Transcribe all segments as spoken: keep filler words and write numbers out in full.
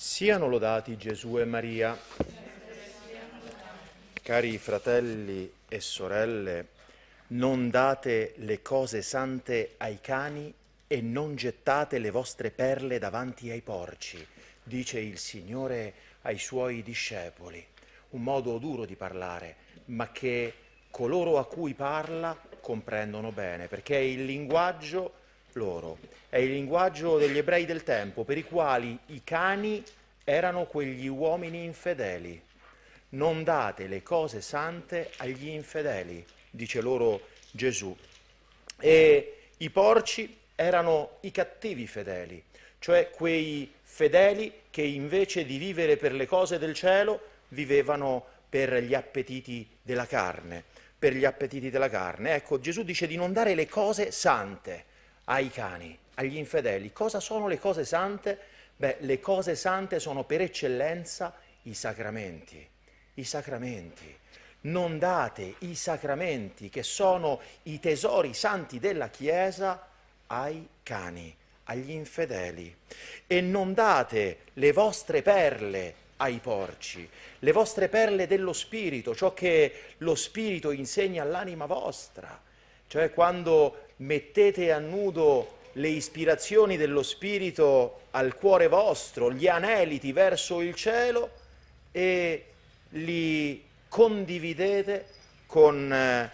Siano lodati Gesù e Maria. Cari fratelli e sorelle, non date le cose sante ai cani e non gettate le vostre perle davanti ai porci, dice il Signore ai Suoi discepoli. Un modo duro di parlare, ma che coloro a cui parla comprendono bene, perché è il linguaggio loro, è il linguaggio degli ebrei del tempo, per i quali i cani erano quegli uomini infedeli. Non date le cose sante agli infedeli, dice loro Gesù. E i porci erano i cattivi fedeli, cioè quei fedeli che invece di vivere per le cose del cielo vivevano per gli appetiti della carne, per gli appetiti della carne. Ecco, Gesù dice di non dare le cose sante ai cani, agli infedeli. Cosa sono le cose sante? Beh, le cose sante sono per eccellenza i sacramenti. I sacramenti. Non date i sacramenti, che sono i tesori santi della Chiesa, ai cani, agli infedeli. E non date le vostre perle ai porci, le vostre perle dello Spirito, ciò che lo Spirito insegna all'anima vostra. Cioè quando mettete a nudo le ispirazioni dello Spirito al cuore vostro, gli aneliti verso il cielo, e li condividete con eh,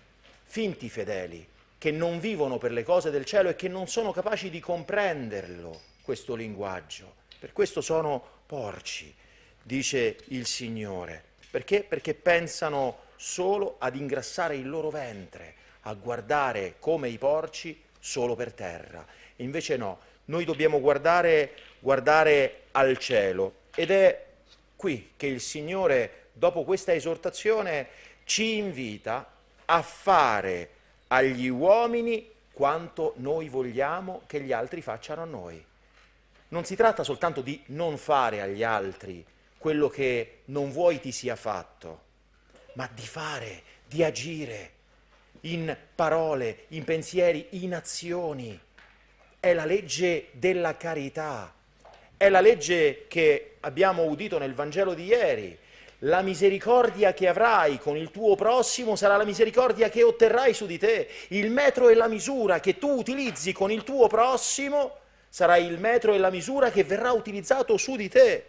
finti fedeli che non vivono per le cose del cielo e che non sono capaci di comprenderlo, questo linguaggio. Per questo sono porci, dice il Signore. Perché? Perché pensano solo ad ingrassare il loro ventre, a guardare come i porci solo per terra. E invece no, noi dobbiamo guardare, guardare al cielo, ed è qui che il Signore, dopo questa esortazione, ci invita a fare agli uomini quanto noi vogliamo che gli altri facciano a noi. Non si tratta soltanto di non fare agli altri quello che non vuoi ti sia fatto, ma di fare, di agire in parole, in pensieri, in azioni. È la legge della carità, è la legge che abbiamo udito nel Vangelo di ieri. La misericordia che avrai con il tuo prossimo sarà la misericordia che otterrai su di te. Il metro e la misura che tu utilizzi con il tuo prossimo sarà il metro e la misura che verrà utilizzato su di te.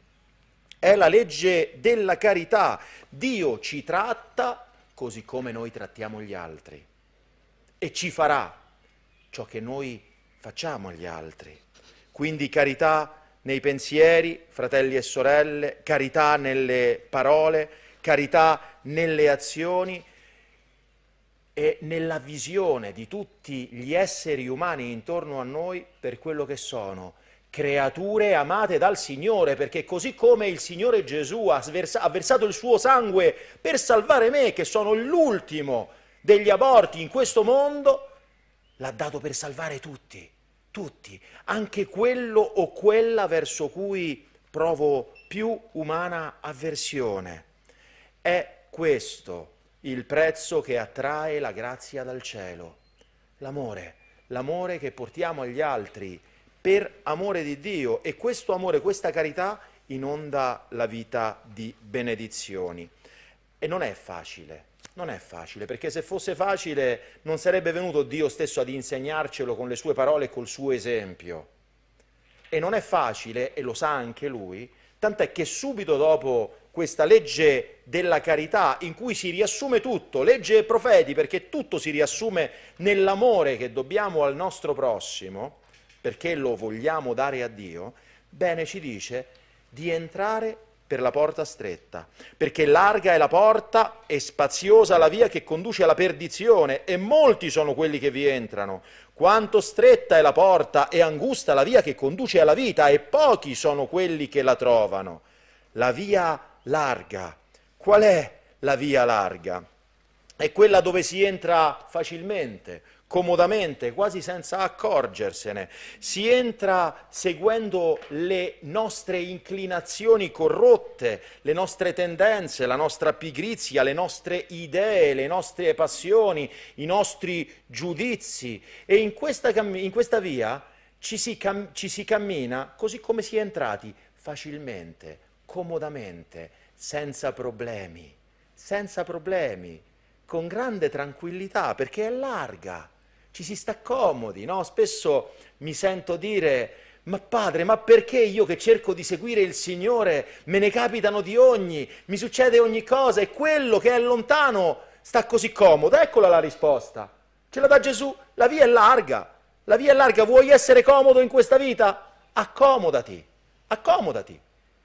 È la legge della carità. Dio ci tratta così come noi trattiamo gli altri e ci farà ciò che noi facciamo agli altri. Quindi carità nei pensieri, fratelli e sorelle, carità nelle parole, carità nelle azioni e nella visione di tutti gli esseri umani intorno a noi per quello che sono, creature amate dal Signore, perché così come il Signore Gesù ha versato il suo sangue per salvare me, che sono l'ultimo degli aborti in questo mondo, l'ha dato per salvare tutti. Tutti, anche quello o quella verso cui provo più umana avversione. È questo il prezzo che attrae la grazia dal cielo. L'amore, l'amore che portiamo agli altri per amore di Dio, e questo amore, questa carità inonda la vita di benedizioni. E non è facile. Non è facile, perché se fosse facile non sarebbe venuto Dio stesso ad insegnarcelo con le sue parole e col suo esempio. E non è facile, e lo sa anche Lui, tant'è che subito dopo questa legge della carità, in cui si riassume tutto, legge e profeti, perché tutto si riassume nell'amore che dobbiamo al nostro prossimo, perché lo vogliamo dare a Dio, bene ci dice di entrare per la porta stretta, perché larga è la porta e spaziosa la via che conduce alla perdizione, e molti sono quelli che vi entrano. Quanto stretta è la porta e angusta la via che conduce alla vita, e pochi sono quelli che la trovano. La via larga. Qual è la via larga? È quella dove si entra facilmente, comodamente, quasi senza accorgersene. Si entra seguendo le nostre inclinazioni corrotte, le nostre tendenze, la nostra pigrizia, le nostre idee, le nostre passioni, i nostri giudizi. E in questa, in questa via ci si, cam- ci si cammina così come si è entrati, facilmente, comodamente, senza problemi, senza problemi, con grande tranquillità, perché è larga, ci si sta comodi, no? Spesso mi sento dire: ma padre, ma perché io che cerco di seguire il Signore me ne capitano di ogni, mi succede ogni cosa e quello che è lontano sta così comodo? Eccola la risposta, ce la dà Gesù, la via è larga, la via è larga, vuoi essere comodo in questa vita? Accomodati, accomodati.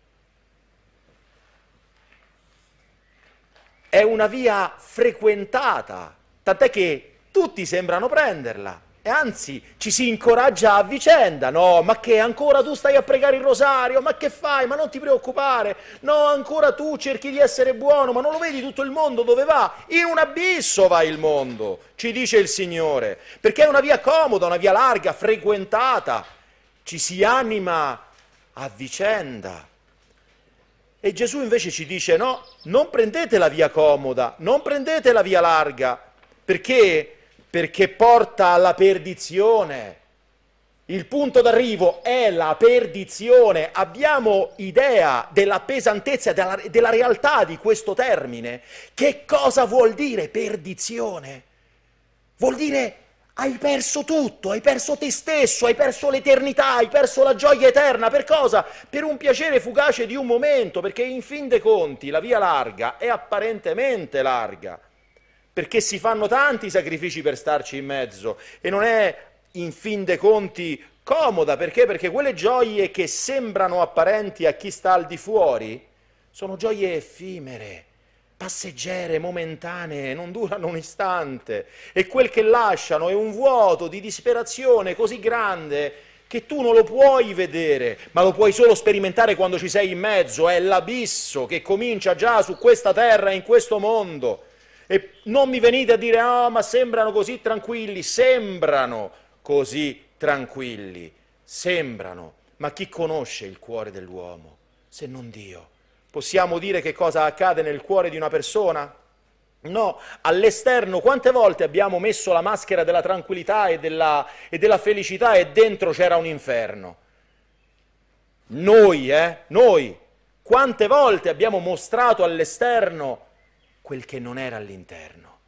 È una via frequentata, tant'è che tutti sembrano prenderla. E anzi, ci si incoraggia a vicenda. No, ma che ancora tu stai a pregare il rosario? Ma che fai? Ma non ti preoccupare. No, ancora tu cerchi di essere buono, ma non lo vedi tutto il mondo dove va? In un abisso va il mondo, ci dice il Signore. Perché è una via comoda, una via larga, frequentata. Ci si anima a vicenda. E Gesù invece ci dice: no, non prendete la via comoda, non prendete la via larga. Perché? Perché porta alla perdizione. Il punto d'arrivo è la perdizione. Abbiamo idea della pesantezza, della, della realtà di questo termine? Che cosa vuol dire perdizione? Vuol dire hai perso tutto, hai perso te stesso, hai perso l'eternità, hai perso la gioia eterna. Per cosa? Per un piacere fugace di un momento, perché in fin dei conti la via larga è apparentemente larga, perché si fanno tanti sacrifici per starci in mezzo e non è in fin dei conti comoda. Perché? Perché quelle gioie che sembrano apparenti a chi sta al di fuori sono gioie effimere, passeggere, momentanee, non durano un istante, e quel che lasciano è un vuoto di disperazione così grande che tu non lo puoi vedere, ma lo puoi solo sperimentare quando ci sei in mezzo. È l'abisso che comincia già su questa terra, in questo mondo. E non mi venite a dire: ah, ma sembrano così tranquilli. Sembrano così tranquilli, sembrano, ma chi conosce il cuore dell'uomo se non Dio? Possiamo dire che cosa accade nel cuore di una persona? No, all'esterno quante volte abbiamo messo la maschera della tranquillità e della, e della felicità e dentro c'era un inferno? Noi, eh? Noi, quante volte abbiamo mostrato all'esterno quel che non era all'interno?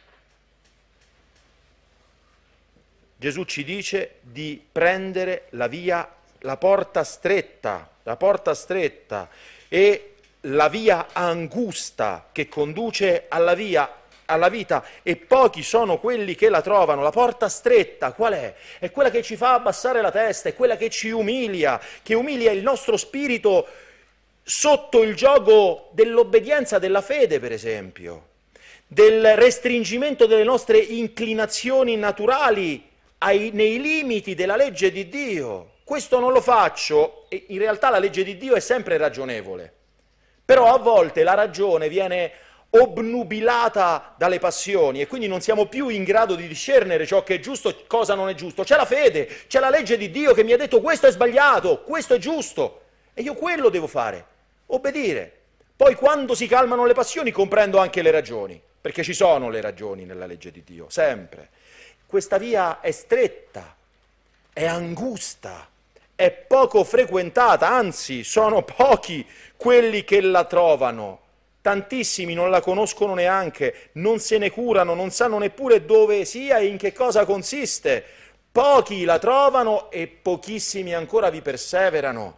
Gesù ci dice di prendere la via, la porta stretta, la porta stretta e la via angusta che conduce alla via, alla vita, e pochi sono quelli che la trovano. La porta stretta qual è? È quella che ci fa abbassare la testa, è quella che ci umilia, che umilia il nostro spirito sotto il giogo dell'obbedienza, della fede, per esempio, del restringimento delle nostre inclinazioni naturali ai, nei limiti della legge di Dio. Questo non lo faccio, e in realtà la legge di Dio è sempre ragionevole. Però a volte la ragione viene obnubilata dalle passioni e quindi non siamo più in grado di discernere ciò che è giusto e cosa non è giusto. C'è la fede, c'è la legge di Dio che mi ha detto: questo è sbagliato, questo è giusto, e io quello devo fare, obbedire. Poi quando si calmano le passioni comprendo anche le ragioni, perché ci sono le ragioni nella legge di Dio, sempre. Questa via è stretta, è angusta, è poco frequentata, anzi sono pochi quelli che la trovano. Tantissimi non la conoscono neanche, non se ne curano, non sanno neppure dove sia e in che cosa consiste. Pochi la trovano e pochissimi ancora vi perseverano.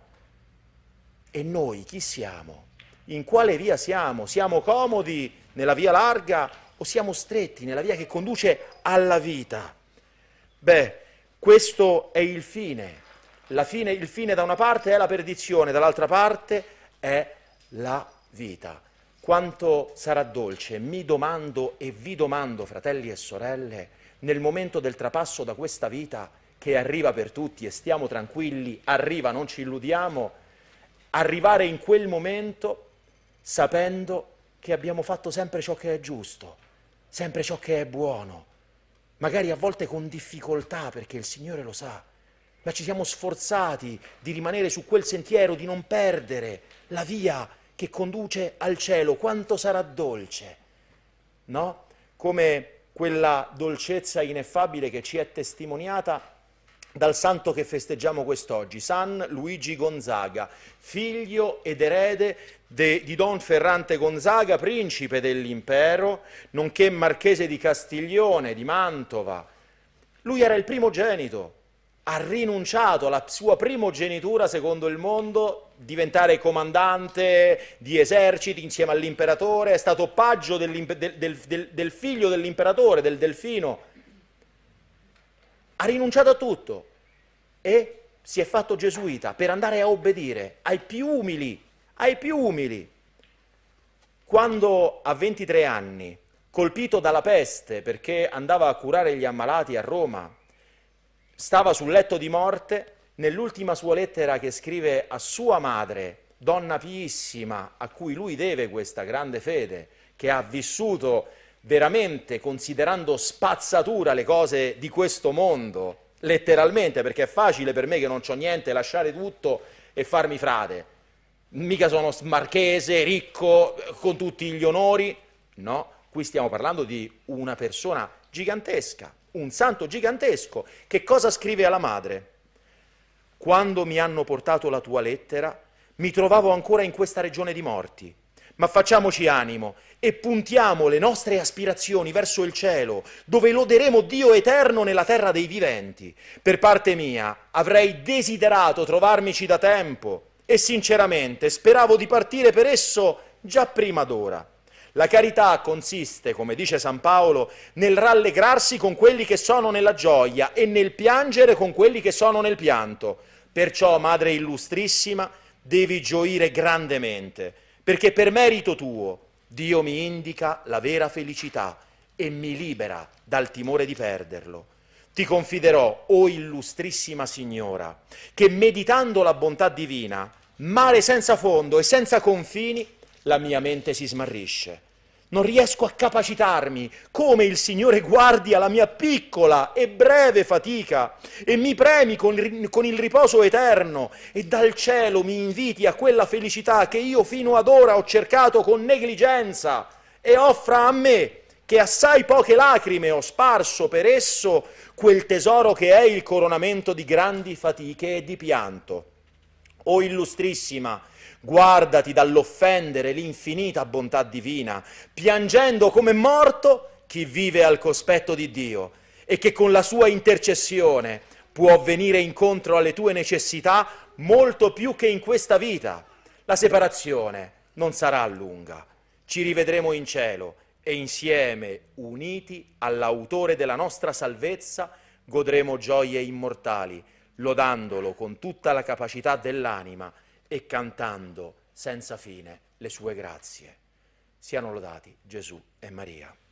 E noi chi siamo? In quale via siamo? Siamo comodi nella via larga o siamo stretti nella via che conduce alla vita? Beh, questo è il fine. La fine, il fine da una parte è la perdizione, dall'altra parte è la vita. Quanto sarà dolce, mi domando e vi domando, fratelli e sorelle, nel momento del trapasso da questa vita che arriva per tutti e stiamo tranquilli, arriva, non ci illudiamo, arrivare in quel momento sapendo che abbiamo fatto sempre ciò che è giusto, sempre ciò che è buono, magari a volte con difficoltà perché il Signore lo sa, ma ci siamo sforzati di rimanere su quel sentiero, di non perdere la via che conduce al cielo. Quanto sarà dolce, no? Come quella dolcezza ineffabile che ci è testimoniata dal santo che festeggiamo quest'oggi, San Luigi Gonzaga, figlio ed erede de, di Don Ferrante Gonzaga, principe dell'impero, nonché marchese di Castiglione, di Mantova. Lui era il primogenito, ha rinunciato alla sua primogenitura secondo il mondo, diventare comandante di eserciti insieme all'imperatore, è stato paggio del, del, del, del figlio dell'imperatore, del Delfino. Ha rinunciato a tutto e si è fatto gesuita per andare a obbedire ai più umili, ai più umili. Quando a ventitré anni, colpito dalla peste perché andava a curare gli ammalati a Roma, stava sul letto di morte, nell'ultima sua lettera che scrive a sua madre, donna piissima, a cui lui deve questa grande fede, che ha vissuto veramente considerando spazzatura le cose di questo mondo, letteralmente, perché è facile per me che non c'ho niente lasciare tutto e farmi frate. Mica sono marchese, ricco, con tutti gli onori. No, qui stiamo parlando di una persona gigantesca, un santo gigantesco. Che cosa scrive alla madre? Quando mi hanno portato la tua lettera, mi trovavo ancora in questa regione di morti. Ma facciamoci animo e puntiamo le nostre aspirazioni verso il cielo, dove loderemo Dio eterno nella terra dei viventi. Per parte mia avrei desiderato trovarmici da tempo e sinceramente speravo di partire per esso già prima d'ora. La carità consiste, come dice San Paolo, nel rallegrarsi con quelli che sono nella gioia e nel piangere con quelli che sono nel pianto. Perciò, Madre Illustrissima, devi gioire grandemente, perché per merito tuo Dio mi indica la vera felicità e mi libera dal timore di perderlo. Ti confiderò, o Illustrissima Signora, che meditando la bontà divina, mare senza fondo e senza confini, la mia mente si smarrisce. Non riesco a capacitarmi come il Signore guardi alla mia piccola e breve fatica e mi premi con, con il riposo eterno e dal cielo mi inviti a quella felicità che io fino ad ora ho cercato con negligenza e offra a me, che assai poche lacrime ho sparso per esso, quel tesoro che è il coronamento di grandi fatiche e di pianto. O Illustrissima, guardati dall'offendere l'infinita bontà divina, piangendo come morto chi vive al cospetto di Dio e che con la sua intercessione può venire incontro alle tue necessità molto più che in questa vita. La separazione non sarà lunga, ci rivedremo in cielo e insieme, uniti all'autore della nostra salvezza, godremo gioie immortali, lodandolo con tutta la capacità dell'anima e cantando senza fine le sue grazie. Siano lodati Gesù e Maria.